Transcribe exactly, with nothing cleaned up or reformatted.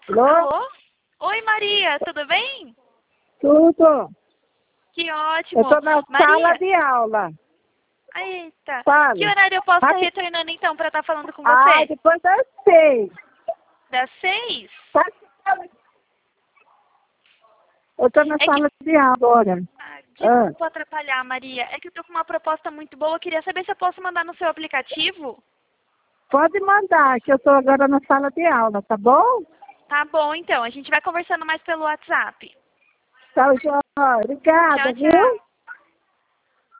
Alô? Alô? Oi, Maria, tudo bem? Tudo. Que ótimo. Eu tô na Maria, sala de aula. eita. Fale. Que horário eu posso estar Aqui. retornando então para estar falando com Ah, você? depois das seis. Das seis? Tá? Eu tô na É que... sala de aula agora. Ah, Ah, desculpa atrapalhar, Maria. É que eu tô com uma proposta muito boa. Eu queria saber se eu posso mandar no seu aplicativo. pode mandar, que eu tô agora na sala de aula, tá bom? Tá bom, então. A gente vai conversando mais pelo WhatsApp. Tá, João. Obrigada, Tchau, viu? tchau.